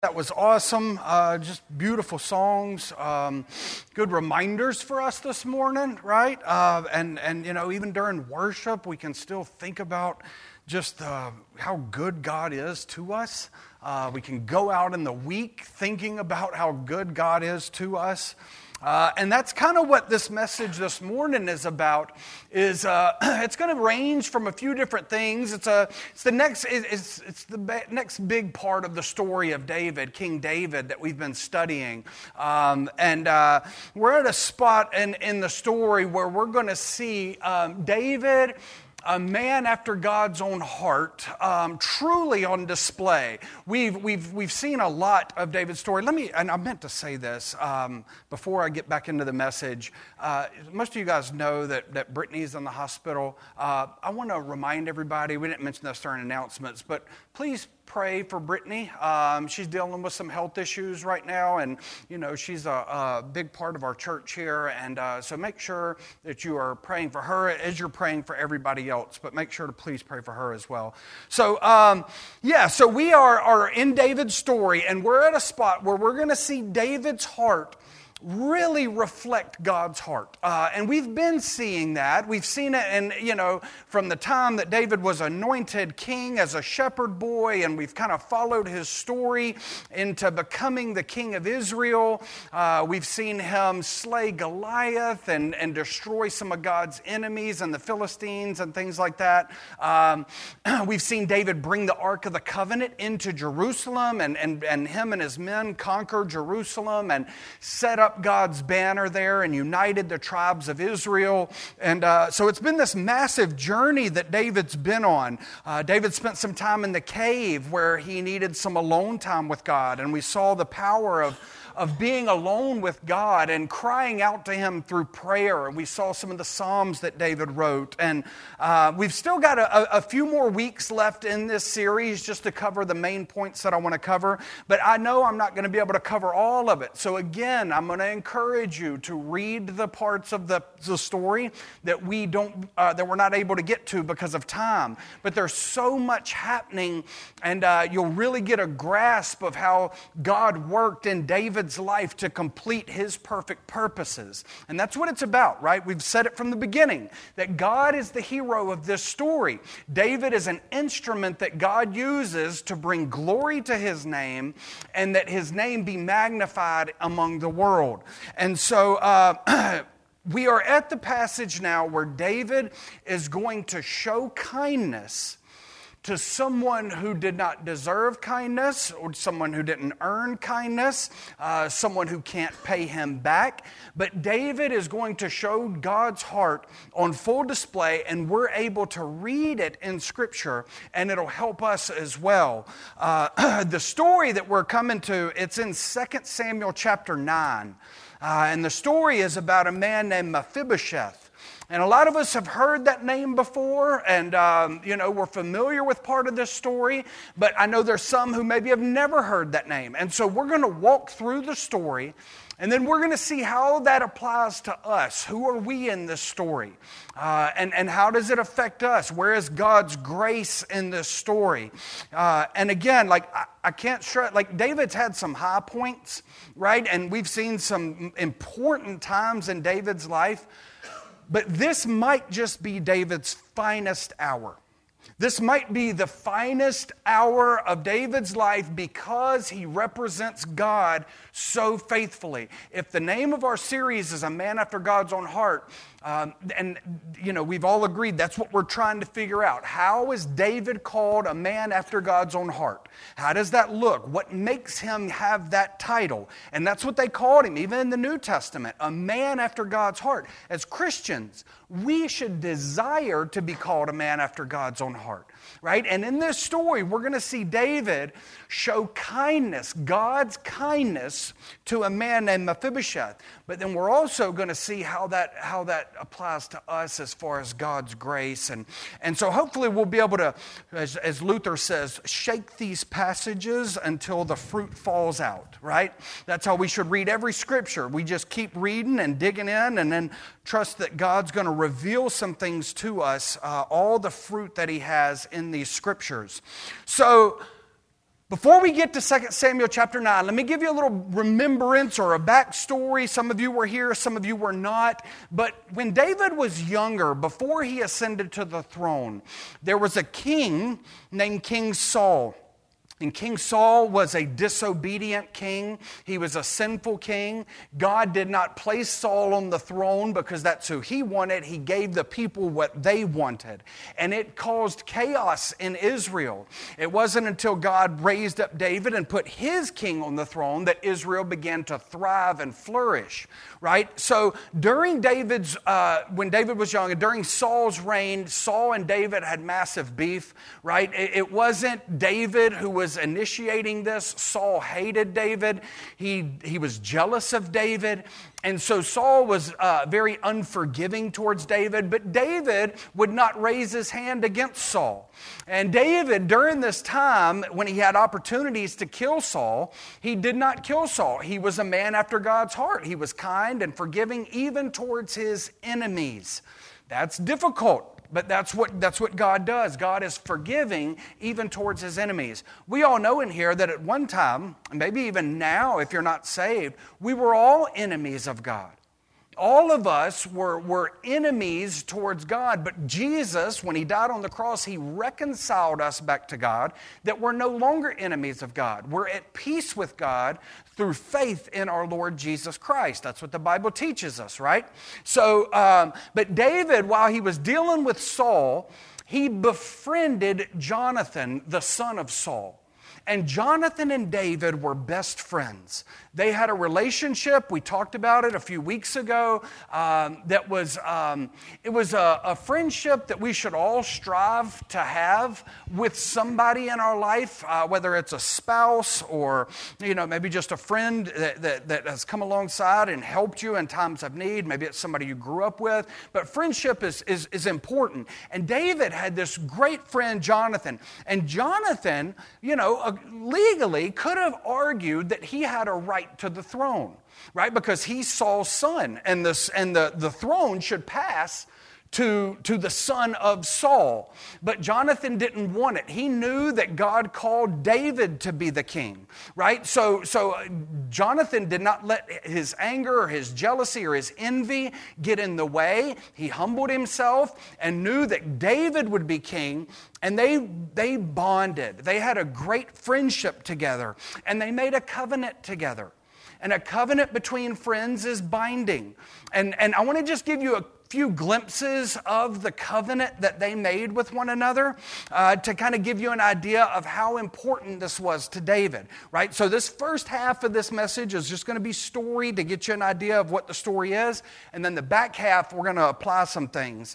That was awesome. Just beautiful songs. Good reminders for us this morning, right? And you know, even during worship, we can still think about just how good God is to us. We can go out in the week thinking about how good God is to us. And that's kind of what this message this morning is about. It's going to range from a few different things. It's the next big part of the story of David, King David, that we've been studying. And we're at a spot in the story where we're going to see David, a man after God's own heart, truly on display. We've seen a lot of David's story. And I meant to say this before I get back into the message. Most of you guys know that Brittany's in the hospital. I want to remind everybody, we didn't mention this during announcements, but please pray for Brittany. She's dealing with some health issues right now, and you know she's a big part of our church here, and so make sure that you are praying for her as you're praying for everybody else, but make sure to please pray for her as well. So so we are in David's story, and we're at a spot where we're going to see David's heart really reflect God's heart. And we've been seeing that. We've seen it from the time that David was anointed king as a shepherd boy, and we've kind of followed his story into becoming the king of Israel. We've seen him slay Goliath and destroy some of God's enemies and the Philistines and things like that. We've seen David bring the Ark of the Covenant into Jerusalem, and him and his men conquer Jerusalem and set up God's banner there and united the tribes of Israel. And so it's been this massive journey that David's been on. David spent some time in the cave where he needed some alone time with God, and we saw the power of being alone with God and crying out to Him through prayer. And we saw some of the Psalms that David wrote. And we've still got a few more weeks left in this series just to cover the main points that I want to cover. But I know I'm not going to be able to cover all of it. So again, I'm going to encourage you to read the parts of the story that we're not able to get to because of time. But there's so much happening, and you'll really get a grasp of how God worked in David's life to complete His perfect purposes. And that's what it's about, right? We've said it from the beginning, that God is the hero of this story. David is an instrument that God uses to bring glory to His name, and that His name be magnified among the world. And so we are at the passage now where David is going to show kindness to someone who did not deserve kindness, or someone who didn't earn kindness, someone who can't pay him back. But David is going to show God's heart on full display, and we're able to read it in Scripture, and it'll help us as well. The story that we're coming to, it's in 2 Samuel chapter 9. And the story is about a man named Mephibosheth. And a lot of us have heard that name before, and we're familiar with part of this story, but I know there's some who maybe have never heard that name. And so we're going to walk through the story, and then we're going to see how that applies to us. Who are we in this story? And how does it affect us? Where is God's grace in this story? And again, I can't stress, David's had some high points, right? And we've seen some important times in David's life. But this might just be David's finest hour. This might be the finest hour of David's life because he represents God so faithfully. If the name of our series is A Man After God's Own Heart, we've all agreed that's what we're trying to figure out. How is David called a man after God's own heart? How does that look? What makes him have that title? And that's what they called him, even in the New Testament, a man after God's heart. As Christians, we should desire to be called a man after God's own heart, right? And in this story, we're going to see David show kindness, God's kindness, to a man named Mephibosheth. But then we're also going to see how that applies to us as far as God's grace. And so hopefully we'll be able to, as Luther says, shake these passages until the fruit falls out, right? That's how we should read every scripture. We just keep reading and digging in, and then trust that God's going to reveal some things to us, all the fruit that He has in these scriptures. So Before we get to 2 Samuel chapter 9, let me give you a little remembrance or a backstory. Some of you were here, some of you were not. But when David was younger, before he ascended to the throne, there was a king named King Saul. And King Saul was a disobedient king. He was a sinful king. God did not place Saul on the throne because that's who he wanted. He gave the people what they wanted. And it caused chaos in Israel. It wasn't until God raised up David and put his king on the throne that Israel began to thrive and flourish, right? So during when David was young, and during Saul's reign, Saul and David had massive beef, right? It wasn't David who was initiating this. Saul hated David. He was jealous of David. And so Saul was very unforgiving towards David, but David would not raise his hand against Saul. And David, during this time, when he had opportunities to kill Saul, he did not kill Saul. He was a man after God's heart. He was kind and forgiving even towards his enemies. That's difficult. But that's what God does. God is forgiving even towards his enemies. We all know in here that at one time, maybe even now if you're not saved, we were all enemies of God. All of us were enemies towards God, but Jesus, when he died on the cross, he reconciled us back to God, that we're no longer enemies of God. We're at peace with God through faith in our Lord Jesus Christ. That's what the Bible teaches us, right? So, but David, while he was dealing with Saul, he befriended Jonathan, the son of Saul. And Jonathan and David were best friends. They had a relationship. We talked about it a few weeks ago. It was a friendship that we should all strive to have with somebody in our life, whether it's a spouse or maybe just a friend that has come alongside and helped you in times of need. Maybe it's somebody you grew up with. But friendship is important. And David had this great friend, Jonathan. And Jonathan, legally could have argued that he had a right to the throne, right? Because he's Saul's son, and the throne should pass to the son of Saul. But Jonathan didn't want it. He knew that God called David to be the king, right? So Jonathan did not let his anger or his jealousy or his envy get in the way. He humbled himself and knew that David would be king, and they bonded. They had a great friendship together, and they made a covenant together. And a covenant between friends is binding. And I want to just give you a few glimpses of the covenant that they made with one another to kind of give you an idea of how important this was to David, right? So this first half of this message is just going to be story to get you an idea of what the story is, and then the back half we're going to apply some things.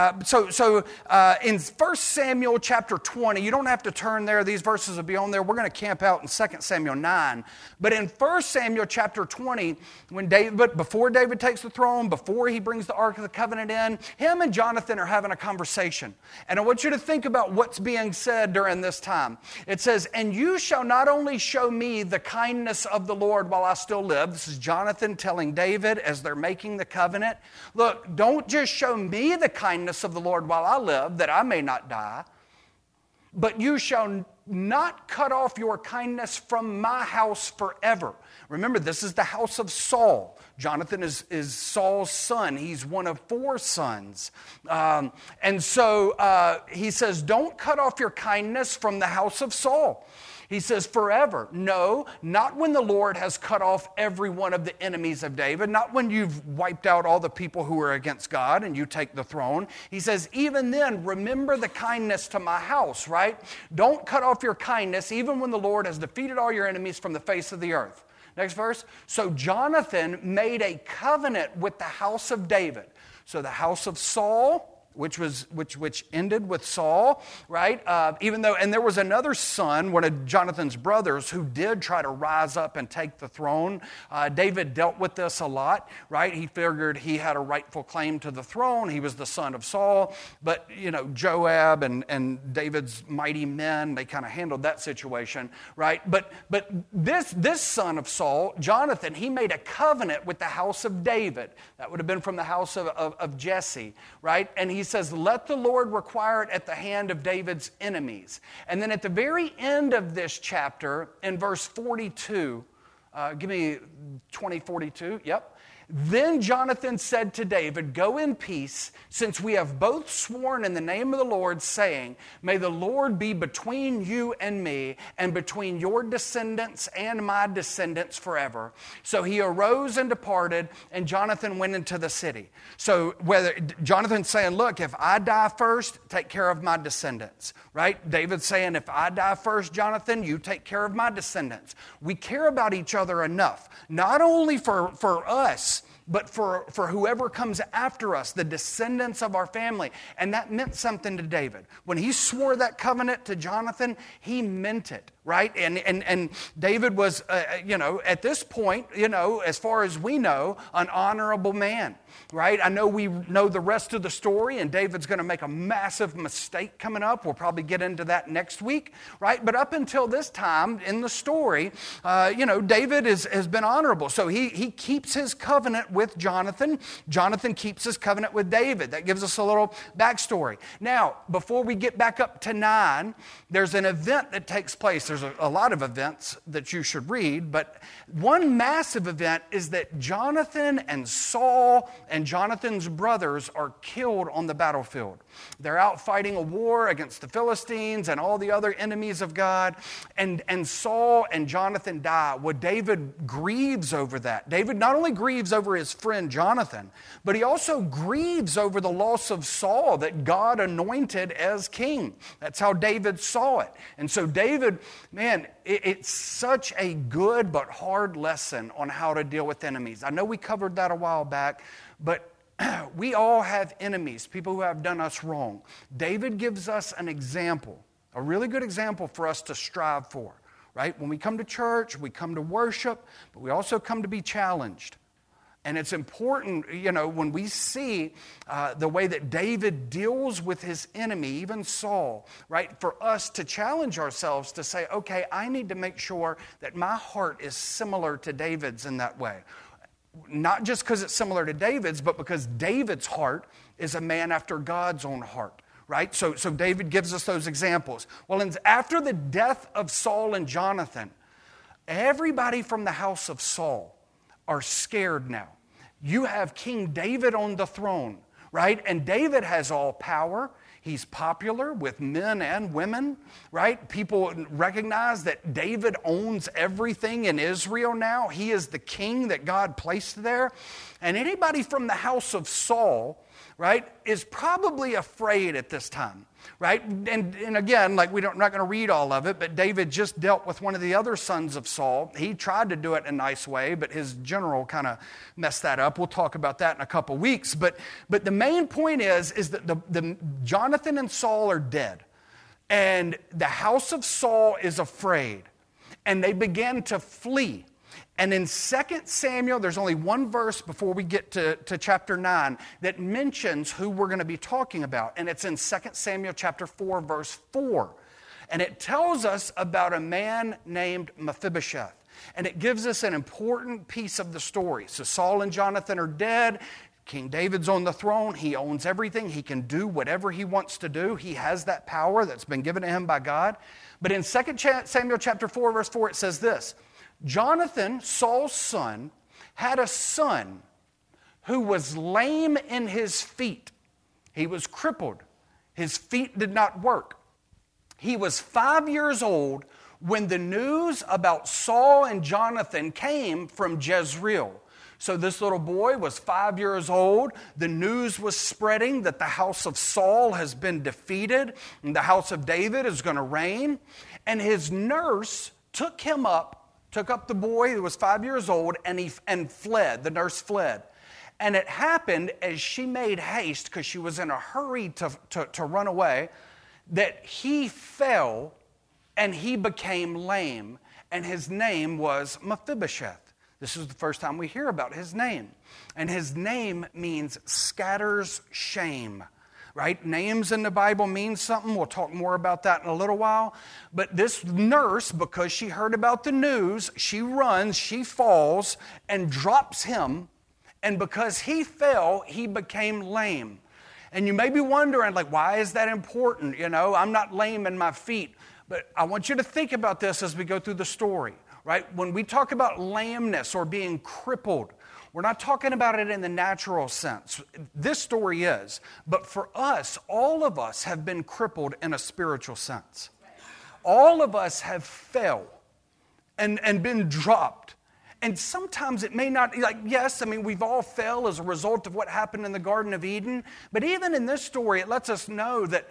So in 1 Samuel chapter 20, you don't have to turn there. These verses will be on there. We're going to camp out in 2 Samuel 9. But in 1 Samuel chapter 20, before David takes the throne, before he brings the Ark of the Covenant in, him and Jonathan are having a conversation. And I want you to think about what's being said during this time. It says, "And you shall not only show me the kindness of the Lord while I still live." This is Jonathan telling David as they're making the covenant. Look, don't just show me the kindness of the Lord while I live, that I may not die, but you shall not cut off your kindness from my house forever. Remember, this is the house of Saul. Jonathan is Saul's son. He's one of 4 sons. And so he says, don't cut off your kindness from the house of Saul. He says, forever. No, not when the Lord has cut off every one of the enemies of David, not when you've wiped out all the people who are against God and you take the throne. He says, even then, remember the kindness to my house, right? Don't cut off your kindness even when the Lord has defeated all your enemies from the face of the earth. Next verse. So Jonathan made a covenant with the house of David. So the house of Saul, which ended with Saul, right? And there was another son, one of Jonathan's brothers, who did try to rise up and take the throne. David dealt with this a lot, right? He figured he had a rightful claim to the throne. He was the son of Saul, but Joab and David's mighty men, they kind of handled that situation, right? But this son of Saul, Jonathan, he made a covenant with the house of David. That would have been from the house of Jesse, right? And he he says, let the Lord require it at the hand of David's enemies. And then at the very end of this chapter, in verse 42, give me 20:42, yep. Then Jonathan said to David, go in peace, since we have both sworn in the name of the Lord, saying, may the Lord be between you and me, and between your descendants and my descendants forever. So he arose and departed, and Jonathan went into the city. So whether Jonathan's saying, look, if I die first, take care of my descendants, right? David's saying, if I die first, Jonathan, you take care of my descendants. We care about each other enough, not only for us, but for whoever comes after us, the descendants of our family. And that meant something to David. When he swore that covenant to Jonathan, he meant it, right? And David was, at this point, as far as we know, an honorable man, right? I know we know the rest of the story, and David's going to make a massive mistake coming up. We'll probably get into that next week, right? But up until this time in the story, David has been honorable. So he keeps his covenant with Jonathan. Jonathan keeps his covenant with David. That gives us a little backstory. Now, before we get back up to 9, there's an event that takes place. There's a lot of events that you should read, but one massive event is that Jonathan and Saul and Jonathan's brothers are killed on the battlefield. They're out fighting a war against the Philistines and all the other enemies of God, and Saul and Jonathan die. Well, David grieves over that. David not only grieves over his friend Jonathan, but he also grieves over the loss of Saul that God anointed as king. That's how David saw it. And so David, man, it's such a good but hard lesson on how to deal with enemies. I know we covered that a while back, but we all have enemies, people who have done us wrong. David gives us an example, a really good example for us to strive for, right? When we come to church, we come to worship, but we also come to be challenged. And it's important, when we see the way that David deals with his enemy, even Saul, right, for us to challenge ourselves to say, okay, I need to make sure that my heart is similar to David's in that way. Not just because it's similar to David's, but because David's heart is a man after God's own heart, right? So David gives us those examples. Well, after the death of Saul and Jonathan, everybody from the house of Saul are scared now. You have King David on the throne, right? And David has all power. He's popular with men and women, right? People recognize that David owns everything in Israel now. He is the king that God placed there. And anybody from the house of Saul, right, is probably afraid at this time, right? And again, we're not going to read all of it, but David just dealt with one of the other sons of Saul. He tried to do it in a nice way, but his general kind of messed that up. We'll talk about that in a couple weeks. But the main point is that the Jonathan and Saul are dead, and the house of Saul is afraid, and they begin to flee. And in 2 Samuel, there's only one verse before we get to chapter 9 that mentions who we're going to be talking about. And it's in 2 Samuel chapter 4, verse 4. And it tells us about a man named Mephibosheth. And it gives us an important piece of the story. So Saul and Jonathan are dead. King David's on the throne. He owns everything. He can do whatever he wants to do. He has that power that's been given to him by God. But in 2 Samuel chapter 4, verse 4, it says this: Jonathan, Saul's son, had a son who was lame in his feet. He was crippled. His feet did not work. He was 5 years old when the news about Saul and Jonathan came from Jezreel. So this little boy was 5 years old. The news was spreading that the house of Saul has been defeated and the house of David is going to reign. And his nurse took up the boy who was 5 years old and fled. The nurse fled. And it happened as she made haste, because she was in a hurry to run away, that he fell and he became lame. And his name was Mephibosheth. This is the first time we hear about his name. And his name means scatters shame. Right? Names in the Bible mean something. We'll talk more about that in a little while. But this nurse, because she heard about the news, she runs, she falls, and drops him. And because he fell, he became lame. And you may be wondering, like, why is that important? You know, I'm not lame in my feet. But I want you to think about this as we go through the story, right? When we talk about lameness or being crippled, we're not talking about it in the natural sense. This story is. But for us, all of us have been crippled in a spiritual sense. All of us have fell and been dropped. And sometimes it may not, like, yes, I mean, we've all fell as a result of what happened in the Garden of Eden. But even in this story, it lets us know that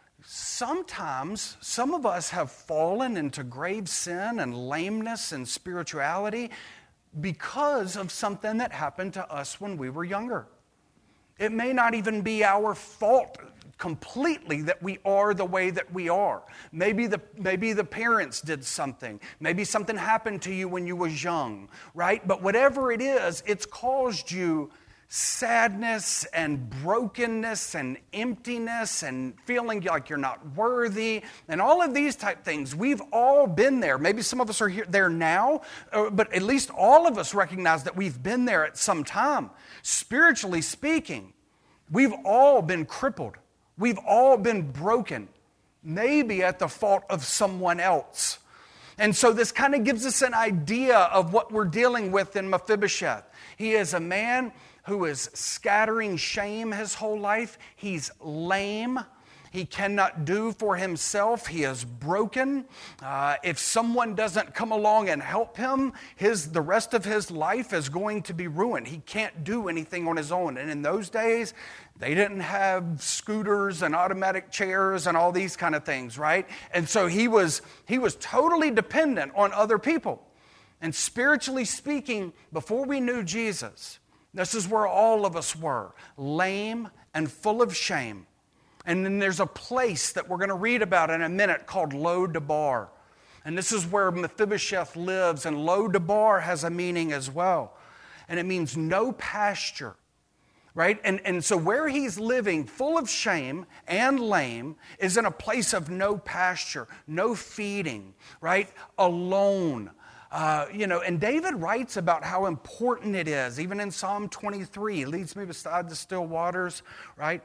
sometimes some of us have fallen into grave sin and lameness and spirituality because of something that happened to us when we were younger. It may not even be our fault completely that we are the way that we are. Maybe the parents did something. Maybe something happened to you when you was young, right? But whatever it is, it's caused you sadness and brokenness and emptiness and feeling like you're not worthy and all of these type things. We've all been there. Maybe some of us are there now, but at least all of us recognize that we've been there at some time. Spiritually speaking, we've all been crippled. We've all been broken, maybe at the fault of someone else. And so this kind of gives us an idea of what we're dealing with in Mephibosheth. He is a man who is scattering shame his whole life. He's lame. He cannot do for himself. He is broken. If someone doesn't come along and help him, the rest of his life is going to be ruined. He can't do anything on his own. And in those days, they didn't have scooters and automatic chairs and all these kind of things, right? And so he was totally dependent on other people. And spiritually speaking, before we knew Jesus, this is where all of us were, lame and full of shame. And then there's a place that we're going to read about in a minute called Lo-Debar. And this is where Mephibosheth lives, and Lo-Debar has a meaning as well. And it means no pasture, right? And so where he's living, full of shame and lame, is in a place of no pasture, no feeding, right? Alone. And David writes about how important it is, even in Psalm 23, he leads me beside the still waters, right?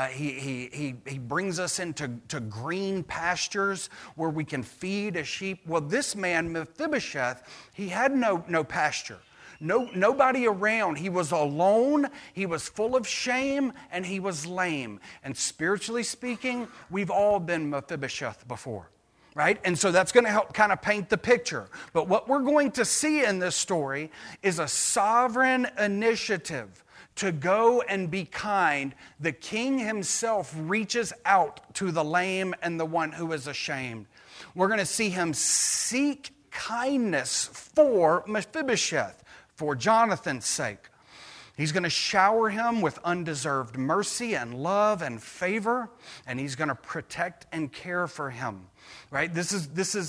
He brings us into green pastures where we can feed a sheep. Well, this man, Mephibosheth, he had no pasture. Nobody around. He was alone, he was full of shame, and he was lame. And spiritually speaking, we've all been Mephibosheth before. Right? And so that's going to help kind of paint the picture. But what we're going to see in this story is a sovereign initiative to go and be kind. The king himself reaches out to the lame and the one who is ashamed. We're going to see him seek kindness for Mephibosheth, for Jonathan's sake. He's going to shower him with undeserved mercy and love and favor, and he's going to protect and care for him. Right? This is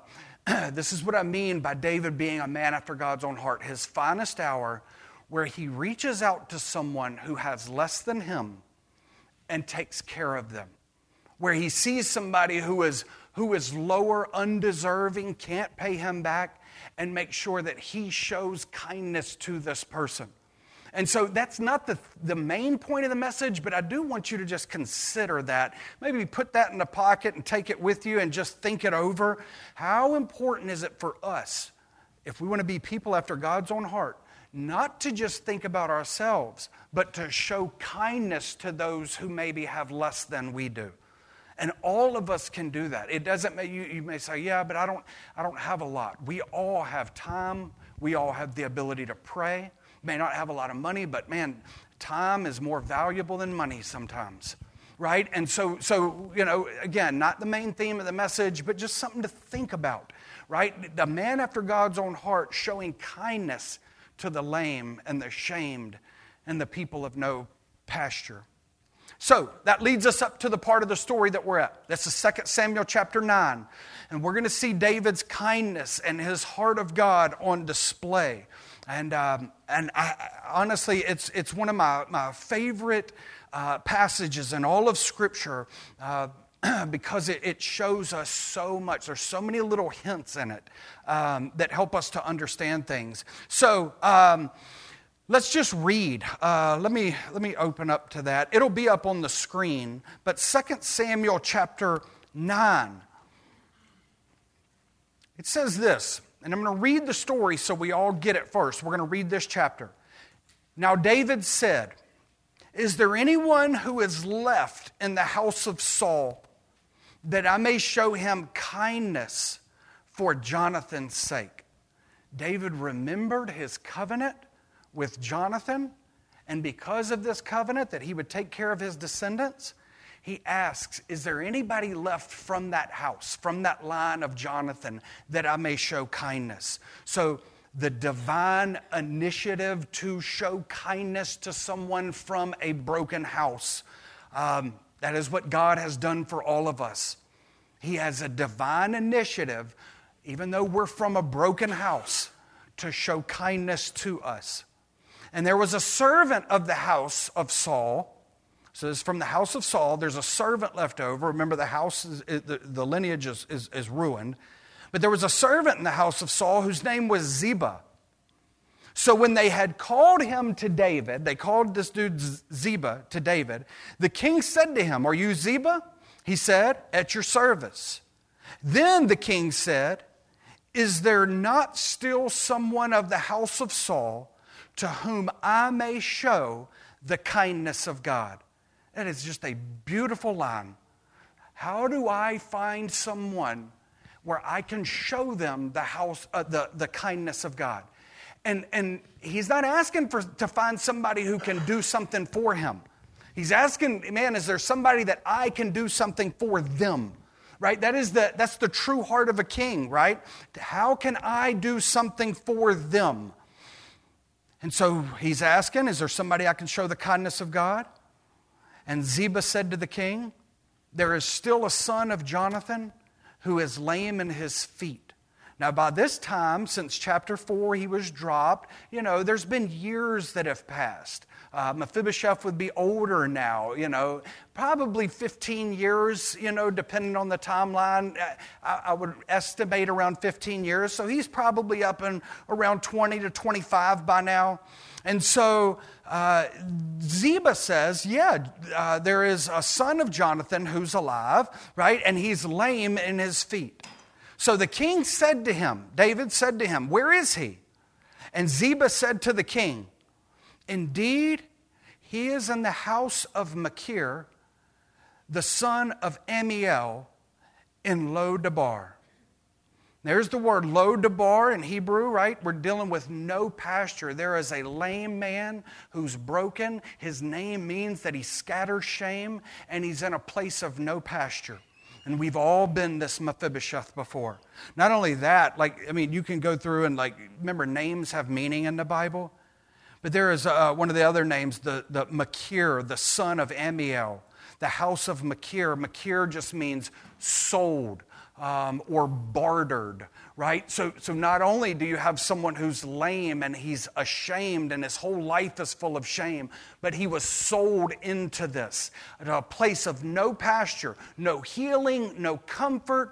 what I mean by David being a man after God's own heart. His finest hour, where he reaches out to someone who has less than him and takes care of them. Where he sees somebody who is lower, undeserving, can't pay him back, and make sure that he shows kindness to this person. And so that's not the main point of the message, but I do want you to just consider that. Maybe put that in the pocket and take it with you and just think it over. How important is it for us, if we want to be people after God's own heart, not to just think about ourselves, but to show kindness to those who maybe have less than we do? And all of us can do that. It doesn't, you may say, yeah, but I don't have a lot. We all have time. We all have the ability to pray. May not have a lot of money, but man, time is more valuable than money sometimes, right? And so again, not the main theme of the message, but just something to think about, right? The man after God's own heart showing kindness to the lame and the shamed and the people of no pasture. So that leads us up to the part of the story that we're at. That's the 2 Samuel chapter 9. And we're going to see David's kindness and his heart of God on display. And honestly, it's one of my favorite passages in all of Scripture because it shows us so much. There's so many little hints in it that help us to understand things. So Let's just read. Let me open up to that. It'll be up on the screen. But 2 Samuel chapter 9. It says this, and I'm going to read the story so we all get it first. We're going to read this chapter. Now David said, "Is there anyone who is left in the house of Saul that I may show him kindness for Jonathan's sake?" David remembered his covenant with Jonathan, and because of this covenant that he would take care of his descendants, he asks, is there anybody left from that house, from that line of Jonathan, that I may show kindness? So the divine initiative to show kindness to someone from a broken house, that is what God has done for all of us. He has a divine initiative, even though we're from a broken house, to show kindness to us. And there was a servant of the house of Saul. So it's from the house of Saul. There's a servant left over. Remember, the house, the lineage is ruined. But there was a servant in the house of Saul whose name was Ziba. So when they had called him to David, they called this dude Ziba to David, the king said to him, "Are you Ziba?" He said, "At your service." Then the king said, "Is there not still someone of the house of Saul to whom I may show the kindness of God?" That is just a beautiful line. How do I find someone where I can show them the kindness of God? And he's not asking to find somebody who can do something for him. He's asking, man, is there somebody that I can do something for them? Right? That's the true heart of a king, right? How can I do something for them? And so he's asking, is there somebody I can show the kindness of God? And Ziba said to the king, "There is still a son of Jonathan who is lame in his feet." Now, by this time, since chapter 4, he was dropped, there's been years that have passed. Mephibosheth would be older now, probably 15 years, depending on the timeline. I would estimate around 15 years. So he's probably up in around 20 to 25 by now. And so Ziba says, there is a son of Jonathan who's alive, right? And he's lame in his feet. So the king said to him, David said to him, "Where is he?" And Ziba said to the king, "Indeed, he is in the house of Machir, the son of Amiel, in Lo-debar." There's the word Lo-debar in Hebrew, right? We're dealing with no pasture. There is a lame man who's broken. His name means that he scatters shame, and he's in a place of no pasture. And we've all been this Mephibosheth before. Not only that, you can go through and remember, names have meaning in the Bible. But there is one of the other names, the Machir, the son of Amiel, the house of Machir. Machir just means sold or bartered, right? So not only do you have someone who's lame and he's ashamed and his whole life is full of shame, but he was sold into this, a place of no pasture, no healing, no comfort,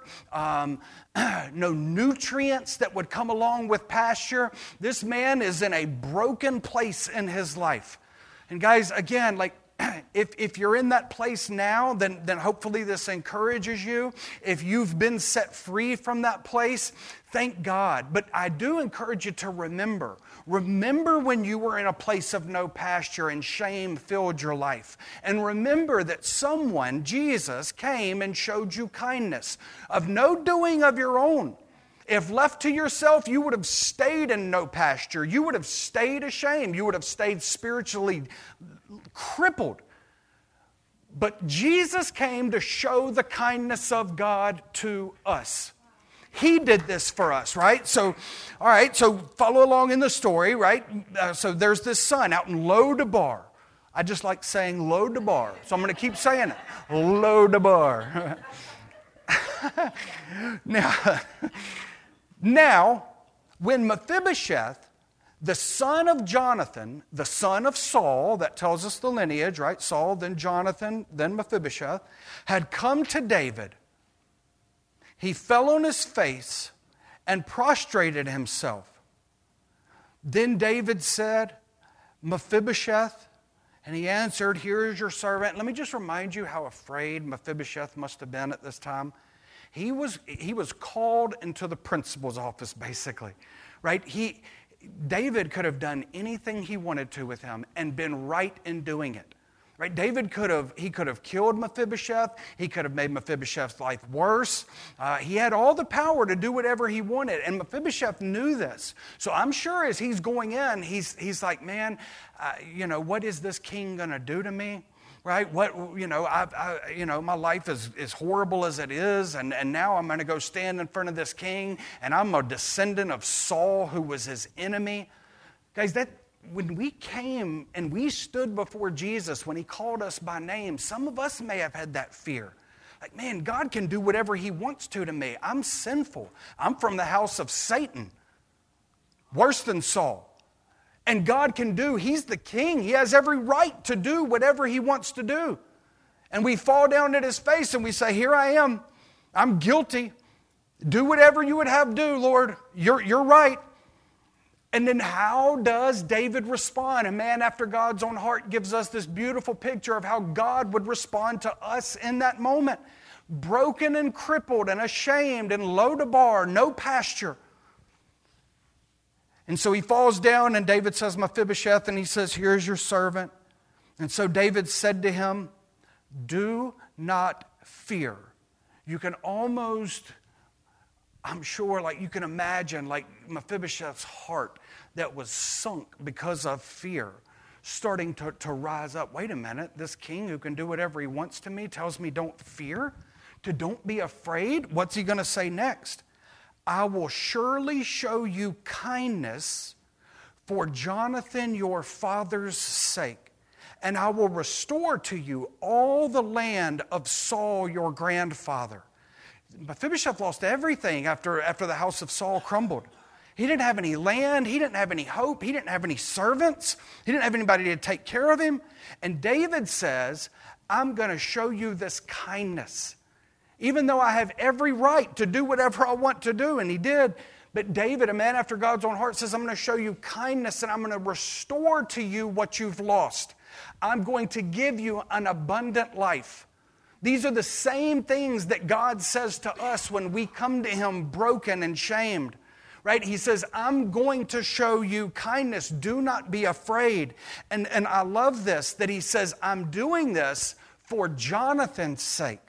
no nutrients that would come along with pasture. This man is in a broken place in his life. And guys, again, if you're in that place now, then hopefully this encourages you. If you've been set free from that place, thank God. But I do encourage you to remember when you were in a place of no pasture and shame filled your life. And remember that someone, Jesus, came and showed you kindness of no doing of your own. If left to yourself, you would have stayed in no pasture. You would have stayed ashamed. You would have stayed spiritually crippled. But Jesus came to show the kindness of God to us. He did this for us, right? So follow along in the story, right? So there's this son out in Lo-debar. I just like saying Lo-debar, so I'm going to keep saying it. Lo-debar. Now, when Mephibosheth, the son of Jonathan, the son of Saul, that tells us the lineage, right? Saul, then Jonathan, then Mephibosheth, had come to David, he fell on his face and prostrated himself. Then David said, Mephibosheth? And he answered, here is your servant. Let me just remind you how afraid Mephibosheth must have been at this time. He was called into the principal's office, basically, right? David could have done anything he wanted to with him and been right in doing it. Right? David could have killed Mephibosheth. He could have made Mephibosheth's life worse. He had all the power to do whatever he wanted, and Mephibosheth knew this. So I'm sure as he's going in, he's like, man, what is this king going to do to me? Right? My life is horrible as it is, and now I'm going to go stand in front of this king, and I'm a descendant of Saul, who was his enemy. Guys, when we came and we stood before Jesus, when he called us by name, some of us may have had that fear. Like, man, God can do whatever he wants to me. I'm sinful. I'm from the house of Satan. Worse than Saul. And God can he's the king. He has every right to do whatever he wants to do. And we fall down at his face and we say, here I am. I'm guilty. Do whatever you would have do, Lord. You're right. And then how does David respond? A man after God's own heart gives us this beautiful picture of how God would respond to us in that moment. Broken and crippled and ashamed and Lo-debar, no pasture. And so he falls down and David says, Mephibosheth, and he says, here's your servant. And so David said to him, do not fear. You can almost, I'm sure, like you can imagine, like Mephibosheth's heart that was sunk because of fear starting to rise up. Wait a minute, this king who can do whatever he wants to me tells me don't fear, don't be afraid. What's he going to say next? I will surely show you kindness for Jonathan your father's sake, and I will restore to you all the land of Saul your grandfather. Mephibosheth lost everything after the house of Saul crumbled. He didn't have any land. He didn't have any hope. He didn't have any servants. He didn't have anybody to take care of him. And David says, I'm going to show you this kindness. Even though I have every right to do whatever I want to do, and he did. But David, a man after God's own heart, says, I'm going to show you kindness and I'm going to restore to you what you've lost. I'm going to give you an abundant life. These are the same things that God says to us when we come to him broken and shamed. Right? He says, I'm going to show you kindness. Do not be afraid. And I love this, that he says, I'm doing this for Jonathan's sake.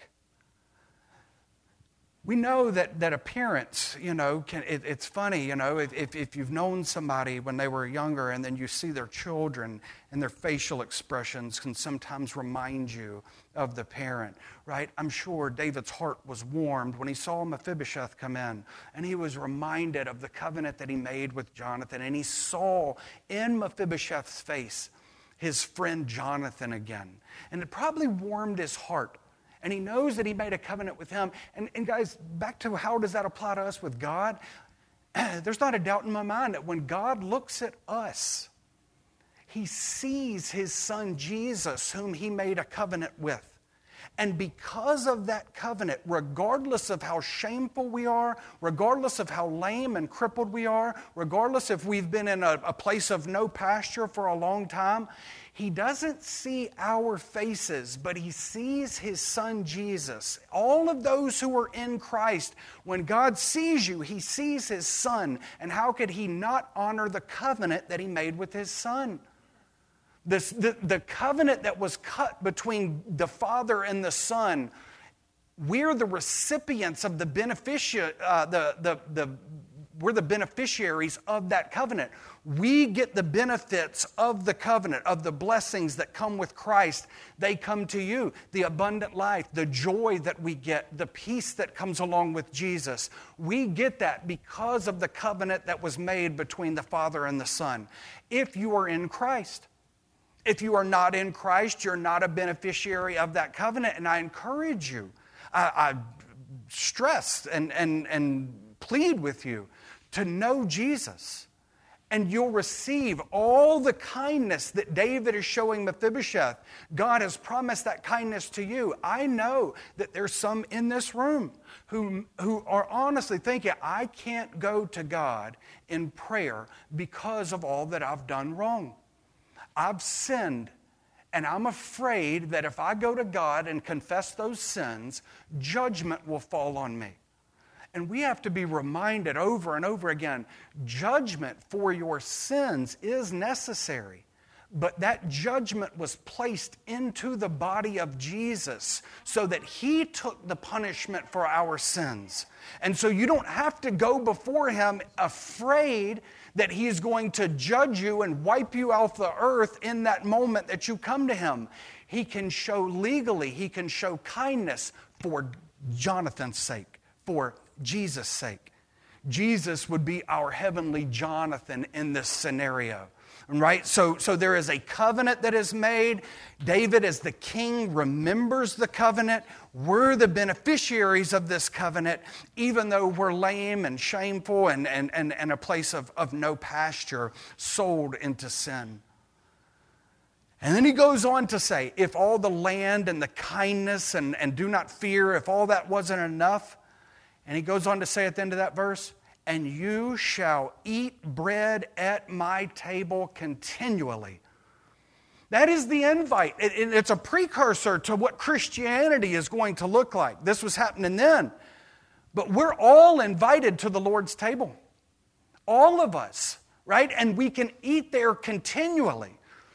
We know that appearance, it's funny, if you've known somebody when they were younger and then you see their children and their facial expressions can sometimes remind you of the parent, right? I'm sure David's heart was warmed when he saw Mephibosheth come in and he was reminded of the covenant that he made with Jonathan, and he saw in Mephibosheth's face his friend Jonathan again. And it probably warmed his heart. And he knows that he made a covenant with him. And guys, back to how does that apply to us with God? There's not a doubt in my mind that when God looks at us, he sees his son Jesus, whom he made a covenant with. And because of that covenant, regardless of how shameful we are, regardless of how lame and crippled we are, regardless if we've been in a place of no pasture for a long time, he doesn't see our faces, but he sees his son Jesus. All of those who are in Christ, when God sees you, he sees his son. And how could he not honor the covenant that he made with his son? The covenant that was cut between the Father and the Son, we're the recipients of the we're the beneficiaries of that covenant. We get the benefits of the covenant, of the blessings that come with Christ. They come to you. The abundant life, the joy that we get, the peace that comes along with Jesus. We get that because of the covenant that was made between the Father and the Son. If you are in Christ. If you are not in Christ, you're not a beneficiary of that covenant. And I encourage you, I stress and plead with you to know Jesus. And you'll receive all the kindness that David is showing Mephibosheth. God has promised that kindness to you. I know that there's some in this room who are honestly thinking, I can't go to God in prayer because of all that I've done wrong. I've sinned, and I'm afraid that if I go to God and confess those sins, judgment will fall on me. And we have to be reminded over and over again, judgment for your sins is necessary. But that judgment was placed into the body of Jesus so that He took the punishment for our sins. And so you don't have to go before Him afraid that He's going to judge you and wipe you off the earth in that moment that you come to Him. He can show legally, He can show kindness for Jonathan's sake, for Jesus' sake. Jesus would be our heavenly Jonathan in this scenario. Right? So there is a covenant that is made. David, as the king, remembers the covenant. We're the beneficiaries of this covenant, even though we're lame and shameful and a place of no pasture, sold into sin. And then he goes on to say, if all the land and the kindness and do not fear, if all that wasn't enough, and he goes on to say at the end of that verse, and you shall eat bread at my table continually. That is the invite. It's a precursor to what Christianity is going to look like. This was happening then. But we're all invited to the Lord's table. All of us, right? And we can eat there continually.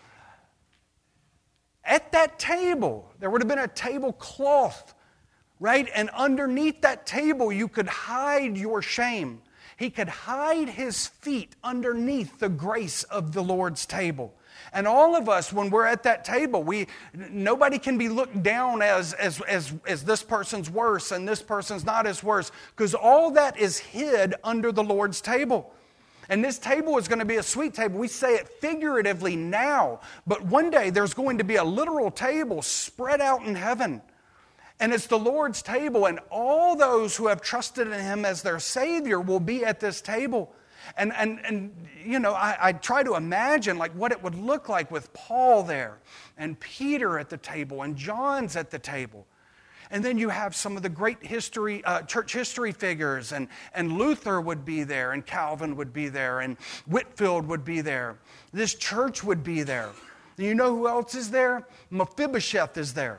At that table, there would have been a tablecloth, right? And underneath that table, you could hide your shame. He could hide his feet underneath the grace of the Lord's table. And all of us, when we're at that table, nobody can be looked down as this person's worse and this person's not as worse, because all that is hid under the Lord's table. And this table is going to be a sweet table. We say it figuratively now, but one day there's going to be a literal table spread out in heaven. And it's the Lord's table, and all those who have trusted in Him as their Savior will be at this table. And you know, I try to imagine like what it would look like with Paul there, and Peter at the table, and John's at the table. And then you have some of the great church history figures, and Luther would be there, and Calvin would be there, and Whitefield would be there. This church would be there. And you know who else is there? Mephibosheth is there.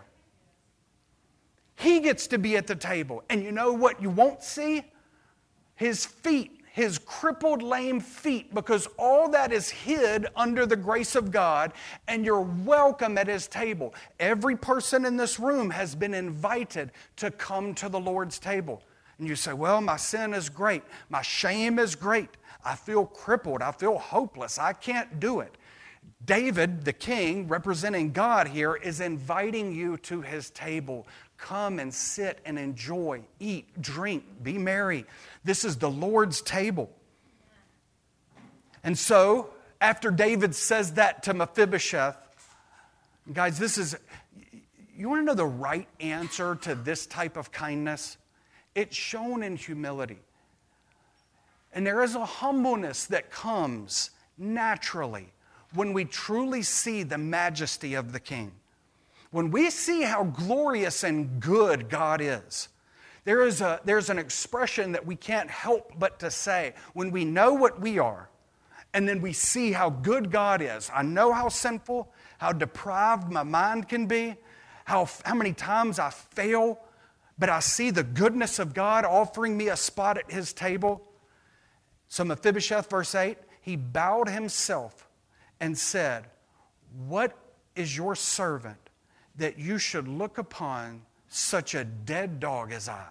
He gets to be at the table. And you know what you won't see? His feet, his crippled, lame feet, because all that is hid under the grace of God, and you're welcome at His table. Every person in this room has been invited to come to the Lord's table. And you say, well, my sin is great. My shame is great. I feel crippled. I feel hopeless. I can't do it. David, the king, representing God here, is inviting you to his table. Come and sit and enjoy, eat, drink, be merry. This is the Lord's table. And so, after David says that to Mephibosheth, guys, you want to know the right answer to this type of kindness? It's shown in humility. And there is a humbleness that comes naturally when we truly see the majesty of the King. When we see how glorious and good God is, there's an expression that we can't help but to say when we know what we are, and then we see how good God is. I know how sinful, how deprived my mind can be, how many times I fail, but I see the goodness of God offering me a spot at His table. So Mephibosheth, verse 8, he bowed himself and said, "What is your servant that you should look upon such a dead dog as I?"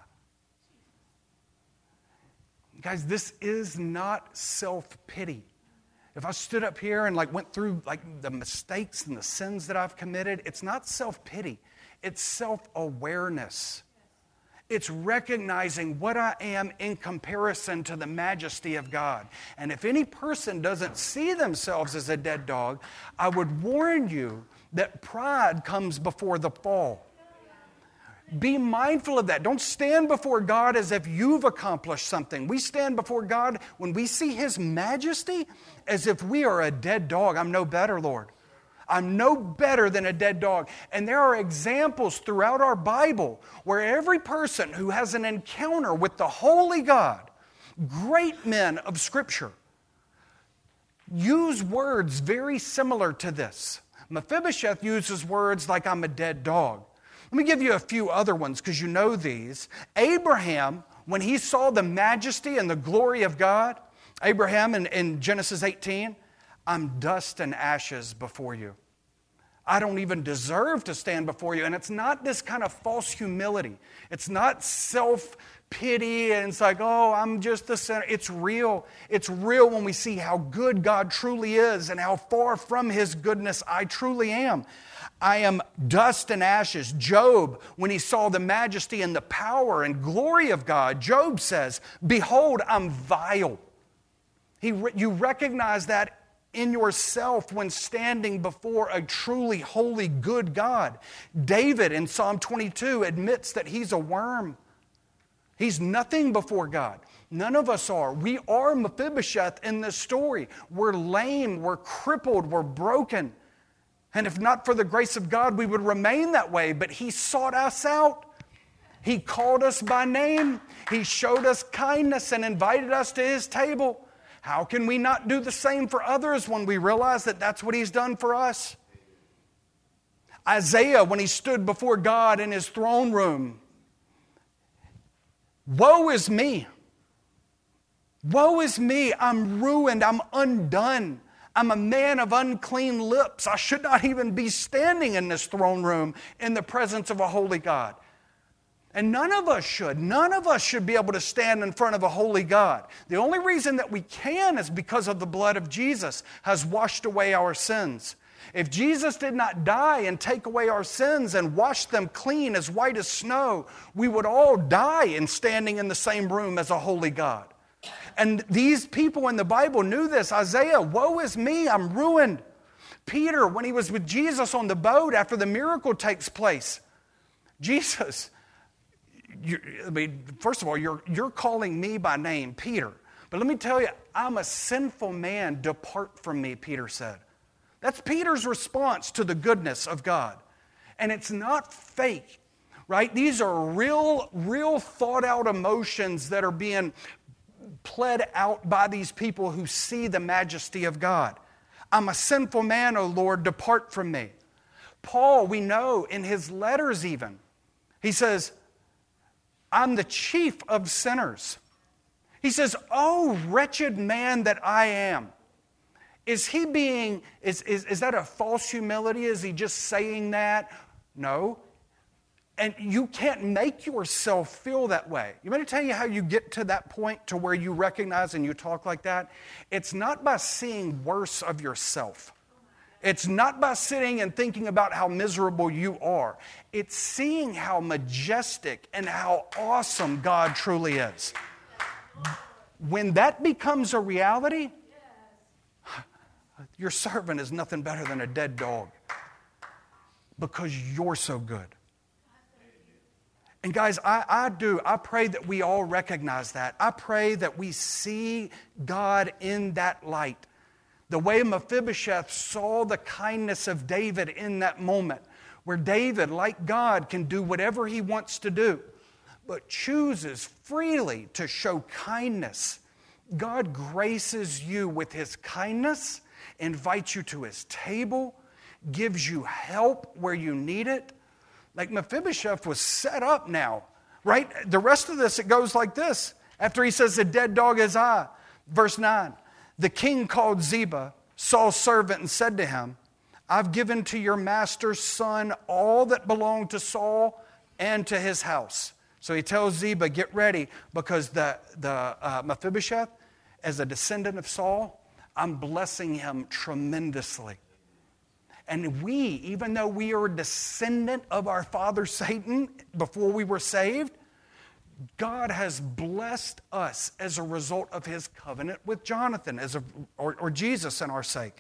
Guys, this is not self-pity. If I stood up here and went through the mistakes and the sins that I've committed, it's not self-pity. It's self-awareness. It's recognizing what I am in comparison to the majesty of God. And if any person doesn't see themselves as a dead dog, I would warn you that pride comes before the fall. Be mindful of that. Don't stand before God as if you've accomplished something. We stand before God when we see His majesty as if we are a dead dog. I'm no better, Lord. I'm no better than a dead dog. And there are examples throughout our Bible where every person who has an encounter with the holy God, great men of Scripture, use words very similar to this. Mephibosheth uses words like, I'm a dead dog. Let me give you a few other ones because you know these. Abraham, when he saw the majesty and the glory of God, Abraham in Genesis 18, I'm dust and ashes before you. I don't even deserve to stand before you. And it's not this kind of false humility. It's not self-pity and it's like, oh, I'm just the sinner. It's real. It's real when we see how good God truly is and how far from His goodness I truly am. I am dust and ashes. Job, when he saw the majesty and the power and glory of God, Job says, behold, I'm vile. You recognize that in yourself when standing before a truly holy, good God. David in Psalm 22 admits that he's a worm. He's nothing before God. None of us are. We are Mephibosheth in this story. We're lame, we're crippled, we're broken. And if not for the grace of God, we would remain that way. But He sought us out. He called us by name. He showed us kindness and invited us to His table. How can we not do the same for others when we realize that that's what He's done for us? Isaiah, when he stood before God in his throne room, woe is me. Woe is me. I'm ruined. I'm undone. I'm a man of unclean lips. I should not even be standing in this throne room in the presence of a holy God. And none of us should. None of us should be able to stand in front of a holy God. The only reason that we can is because of the blood of Jesus has washed away our sins. If Jesus did not die and take away our sins and wash them clean as white as snow, we would all die in standing in the same room as a holy God. And these people in the Bible knew this. Isaiah, woe is me, I'm ruined. Peter, when he was with Jesus on the boat after the miracle takes place, Jesus, first of all, you're calling me by name, Peter. But let me tell you, I'm a sinful man. Depart from me, Peter said. That's Peter's response to the goodness of God. And it's not fake, right? These are real thought out emotions that are being pled out by these people who see the majesty of God. I'm a sinful man, O Lord, depart from me. Paul, we know in his letters even, he says, I'm the chief of sinners. He says, oh, wretched man that I am. Is he being, is that a false humility? Is he just saying that? No. And you can't make yourself feel that way. You want me to tell you how you get to that point to where you recognize and you talk like that? It's not by seeing worse of yourself. It's not by sitting and thinking about how miserable you are. It's seeing how majestic and how awesome God truly is. When that becomes a reality, your servant is nothing better than a dead dog because you're so good. And guys, I pray that we all recognize that. I pray that we see God in that light. The way Mephibosheth saw the kindness of David in that moment, where David, like God, can do whatever he wants to do, but chooses freely to show kindness. God graces you with His kindness, invites you to His table, gives you help where you need it. Like Mephibosheth was set up now, right? The rest of this, it goes like this. After he says, the dead dog is I. Verse 9, the king called Ziba, Saul's servant, and said to him, I've given to your master's son all that belonged to Saul and to his house. So he tells Ziba, get ready, because the Mephibosheth, as a descendant of Saul, I'm blessing him tremendously. And we, even though we are a descendant of our father Satan before we were saved, God has blessed us as a result of His covenant with Jonathan, or Jesus in our sake.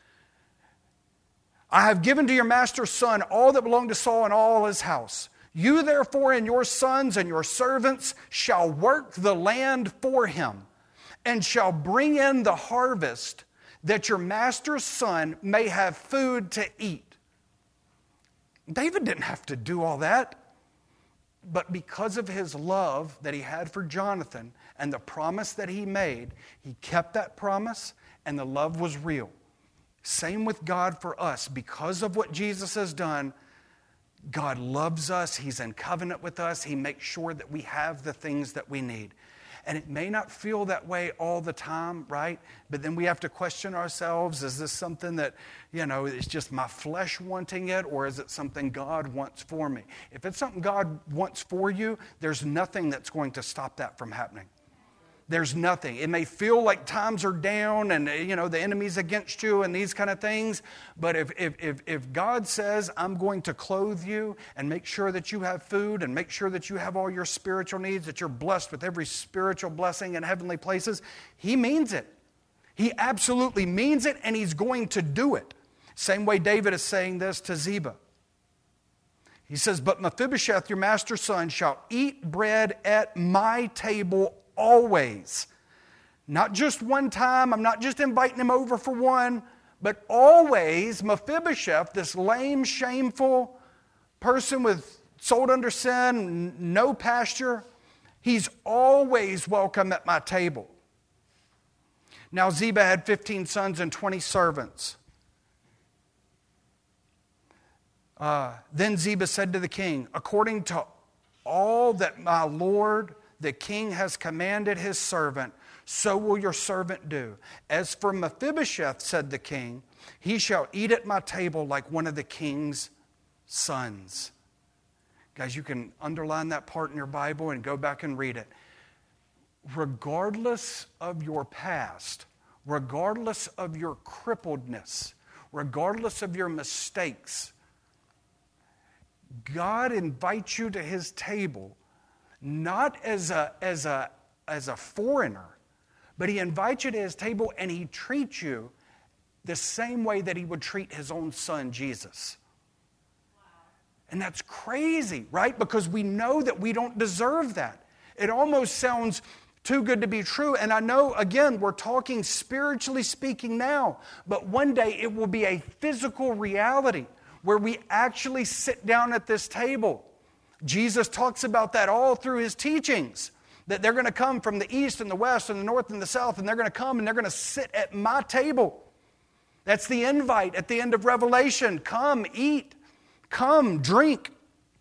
I have given to your master's son all that belonged to Saul and all his house. You therefore and your sons and your servants shall work the land for him, and shall bring in the harvest, that your master's son may have food to eat. David didn't have to do all that. But because of his love that he had for Jonathan and the promise that he made, he kept that promise and the love was real. Same with God for us. Because of what Jesus has done, God loves us. He's in covenant with us. He makes sure that we have the things that we need. And it may not feel that way all the time, right? But then we have to question ourselves, is this something that, is just my flesh wanting it, or is it something God wants for me? If it's something God wants for you, there's nothing that's going to stop that from happening. There's nothing. It may feel like times are down and, the enemy's against you and these kind of things. But if God says, I'm going to clothe you and make sure that you have food and make sure that you have all your spiritual needs, that you're blessed with every spiritual blessing in heavenly places, He means it. He absolutely means it, and He's going to do it. Same way David is saying this to Ziba. He says, but Mephibosheth, your master's son, shall eat bread at my table always. Not just one time. I'm not just inviting him over for one, but always Mephibosheth, this lame, shameful person with sold under sin, no pasture, he's always welcome at my table. Now Ziba had 15 sons and 20 servants. Then Ziba said to the king, according to all that my lord the king has commanded his servant, so will your servant do. As for Mephibosheth, said the king, he shall eat at my table like one of the king's sons. Guys, you can underline that part in your Bible and go back and read it. Regardless of your past, regardless of your crippledness, regardless of your mistakes, God invites you to His table not as a foreigner, but He invites you to His table and He treats you the same way that He would treat His own Son, Jesus. Wow. And that's crazy, right? Because we know that we don't deserve that. It almost sounds too good to be true. And I know, again, we're talking spiritually speaking now, but one day it will be a physical reality where we actually sit down at this table. Jesus talks about that all through His teachings, that they're going to come from the east and the west and the north and the south, and they're going to come and they're going to sit at my table. That's the invite at the end of Revelation. Come, eat. Come, drink.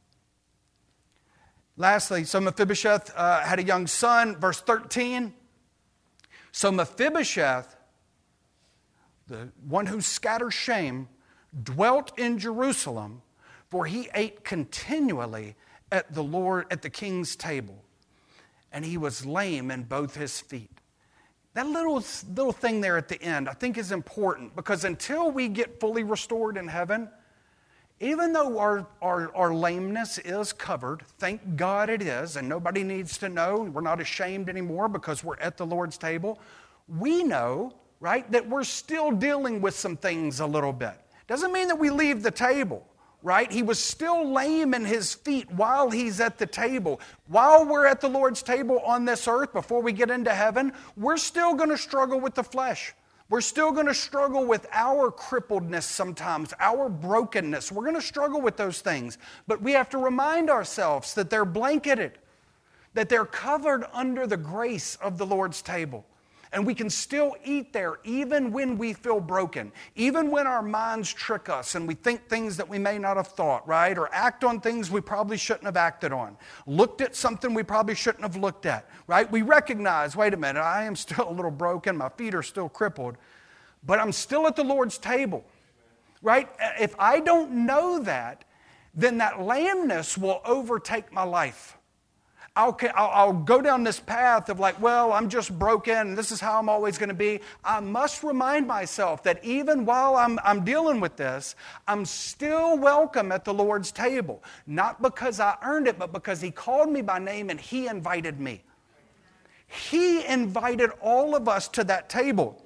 Lastly, so Mephibosheth had a young son, verse 13. So Mephibosheth, the one who scatters shame, dwelt in Jerusalem, for he ate continually at the king's table, and he was lame in both his feet. That little thing there at the end I think is important, because until we get fully restored in heaven, even though our lameness is covered, thank God it is, and nobody needs to know, we're not ashamed anymore because we're at the Lord's table, we know, right, that we're still dealing with some things a little bit. Doesn't mean that we leave the table. Right? He was still lame in his feet while he's at the table. While we're at the Lord's table on this earth, before we get into heaven, we're still going to struggle with the flesh. We're still going to struggle with our crippledness sometimes, our brokenness. We're going to struggle with those things. But we have to remind ourselves that they're blanketed, that they're covered under the grace of the Lord's table. And we can still eat there even when we feel broken, even when our minds trick us and we think things that we may not have thought, right? Or act on things we probably shouldn't have acted on, looked at something we probably shouldn't have looked at, right? We recognize, wait a minute, I am still a little broken, my feet are still crippled, but I'm still at the Lord's table, right? If I don't know that, then that lameness will overtake my life. I'll go down this path of like, well, I'm just broken, and this is how I'm always going to be. I must remind myself that even while I'm dealing with this, I'm still welcome at the Lord's table. Not because I earned it, but because He called me by name and He invited me. He invited all of us to that table.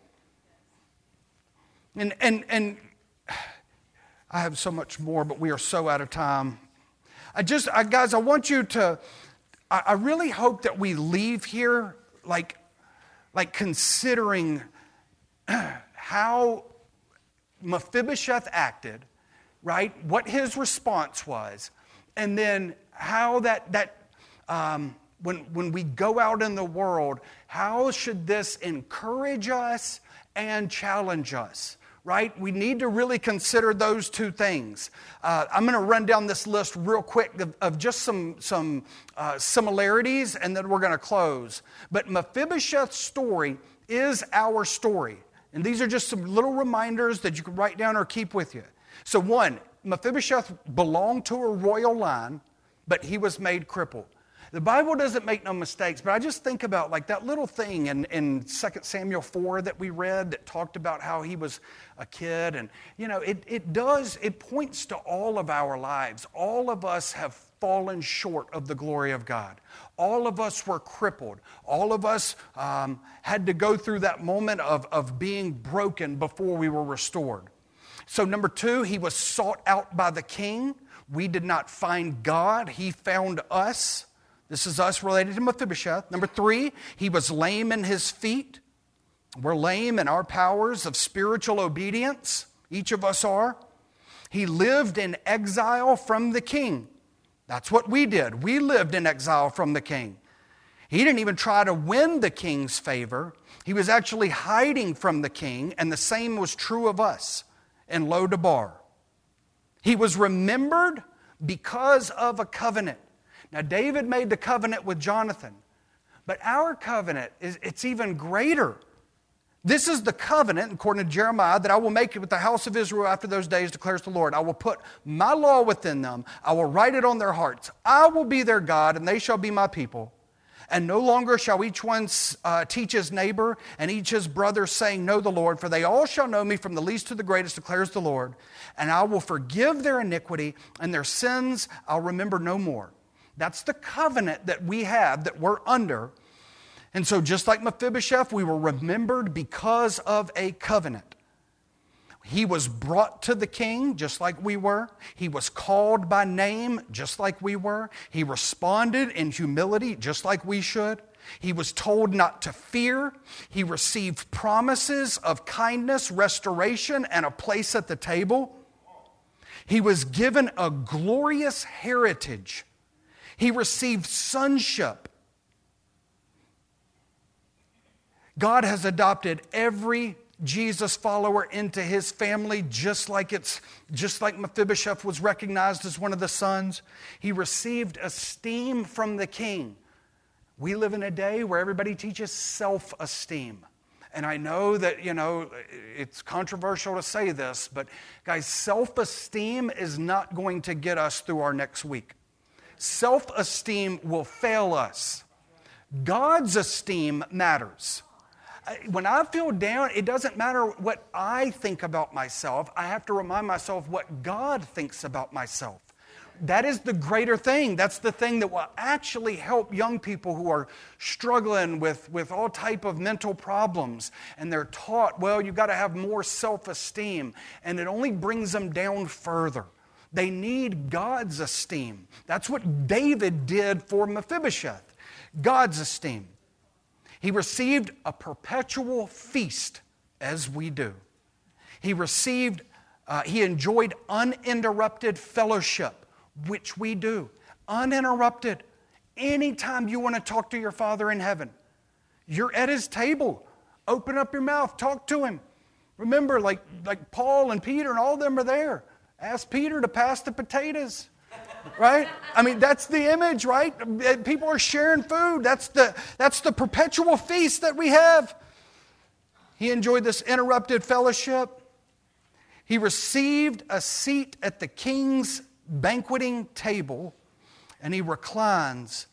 And I have so much more, but we are so out of time. Guys, I want you to... I really hope that we leave here like considering how Mephibosheth acted, right? What his response was, and then how when we go out in the world, how should this encourage us and challenge us. Right? We need to really consider those two things. I'm going to run down this list real quick of just some similarities, and then we're going to close. But Mephibosheth's story is our story. And these are just some little reminders that you can write down or keep with you. So one, Mephibosheth belonged to a royal line, but he was made crippled. The Bible doesn't make no mistakes, but I just think about like that little thing in 2 Samuel 4 that we read that talked about how he was a kid. And, you know, it points to all of our lives. All of us have fallen short of the glory of God. All of us were crippled. All of us had to go through that moment of being broken before we were restored. So number two, he was sought out by the king. We did not find God. He found us. This is us related to Mephibosheth. Number three, he was lame in his feet. We're lame in our powers of spiritual obedience. Each of us are. He lived in exile from the king. That's what we did. We lived in exile from the king. He didn't even try to win the king's favor. He was actually hiding from the king, and the same was true of us in Lo-debar. He was remembered because of a covenant. Now, David made the covenant with Jonathan, but our covenant, it's even greater. This is the covenant, according to Jeremiah, that I will make with the house of Israel after those days, declares the Lord. I will put my law within them. I will write it on their hearts. I will be their God, and they shall be my people. And no longer shall each one teach his neighbor and each his brother, saying, know the Lord, for they all shall know me from the least to the greatest, declares the Lord. And I will forgive their iniquity, and their sins I'll remember no more. That's the covenant that we have, that we're under. And so just like Mephibosheth, we were remembered because of a covenant. He was brought to the king just like we were. He was called by name just like we were. He responded in humility just like we should. He was told not to fear. He received promises of kindness, restoration, and a place at the table. He was given a glorious heritage. He received sonship. God has adopted every Jesus follower into his family, just like Mephibosheth was recognized as one of the sons. He received esteem from the king. We live in a day where everybody teaches self-esteem. And I know that, it's controversial to say this, but guys, self-esteem is not going to get us through our next week. Self-esteem will fail us. God's esteem matters. When I feel down, it doesn't matter what I think about myself. I have to remind myself what God thinks about myself. That is the greater thing. That's the thing that will actually help young people who are struggling with all type of mental problems. And they're taught, well, you've got to have more self-esteem. And it only brings them down further. They need God's esteem. That's what David did for Mephibosheth. God's esteem. He received a perpetual feast, as we do. He enjoyed uninterrupted fellowship, which we do. Uninterrupted. Anytime you want to talk to your Father in heaven, you're at his table. Open up your mouth, talk to him. Remember, like Paul and Peter and all of them are there. Ask Peter to pass the potatoes, right? I mean, that's the image, right? People are sharing food. That's the perpetual feast that we have. He enjoyed this interrupted fellowship. He received a seat at the king's banqueting table, and he reclines.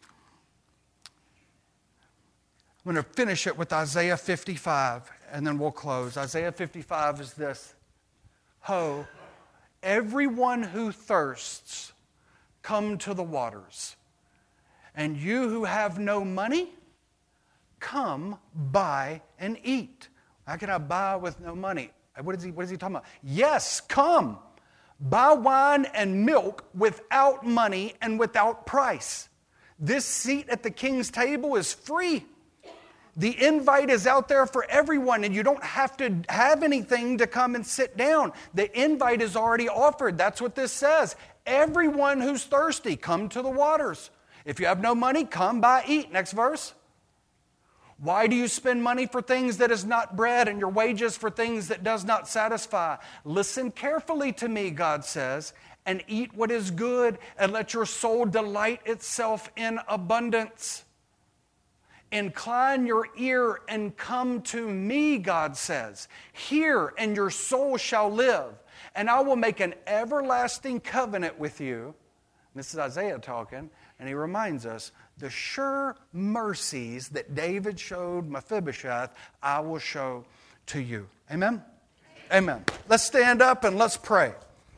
I'm going to finish it with Isaiah 55, and then we'll close. Isaiah 55 is this. Ho, everyone who thirsts, come to the waters. And you who have no money, come buy and eat. How can I buy with no money? What is he talking about? Yes, come. Buy wine and milk without money and without price. This seat at the king's table is free. The invite is out there for everyone, and you don't have to have anything to come and sit down. The invite is already offered. That's what this says. Everyone who's thirsty, come to the waters. If you have no money, come buy, eat. Next verse. Why do you spend money for things that is not bread and your wages for things that does not satisfy? Listen carefully to me, God says, and eat what is good, and let your soul delight itself in abundance. Incline your ear and come to me, God says. Hear, and your soul shall live, and I will make an everlasting covenant with you. This is Isaiah talking, and he reminds us, the sure mercies that David showed Mephibosheth, I will show to you. Amen? Amen. Let's stand up and let's pray.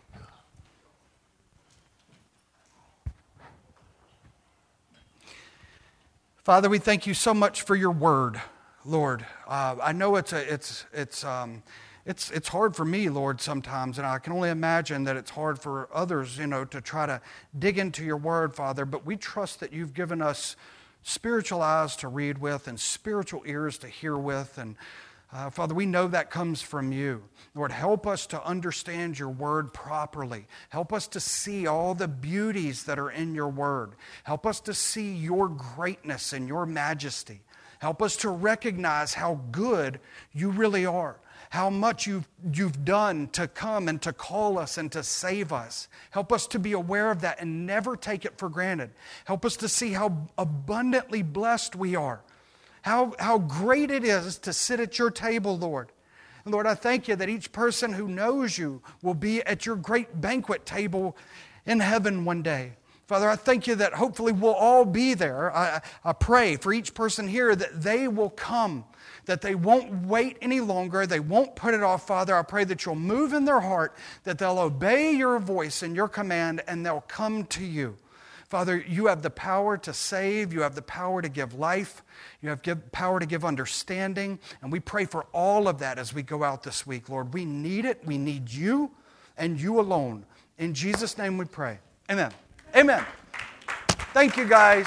Father, we thank you so much for your word, Lord. I know it's hard for me, Lord, sometimes, and I can only imagine that it's hard for others, to try to dig into your word, Father. But we trust that you've given us spiritual eyes to read with and spiritual ears to hear with. And Father, we know that comes from you. Lord, help us to understand your word properly. Help us to see all the beauties that are in your word. Help us to see your greatness and your majesty. Help us to recognize how good you really are, how much you've done to come and to call us and to save us. Help us to be aware of that and never take it for granted. Help us to see how abundantly blessed we are. How great it is to sit at your table, Lord. And Lord, I thank you that each person who knows you will be at your great banquet table in heaven one day. Father, I thank you that hopefully we'll all be there. I pray for each person here that they will come, that they won't wait any longer. They won't put it off, Father. I pray that you'll move in their heart, that they'll obey your voice and your command, and they'll come to you. Father, you have the power to save. You have the power to give life. You have power to give understanding. And we pray for all of that as we go out this week, Lord. We need it. We need you and you alone. In Jesus' name we pray. Amen. Amen. Thank you, guys.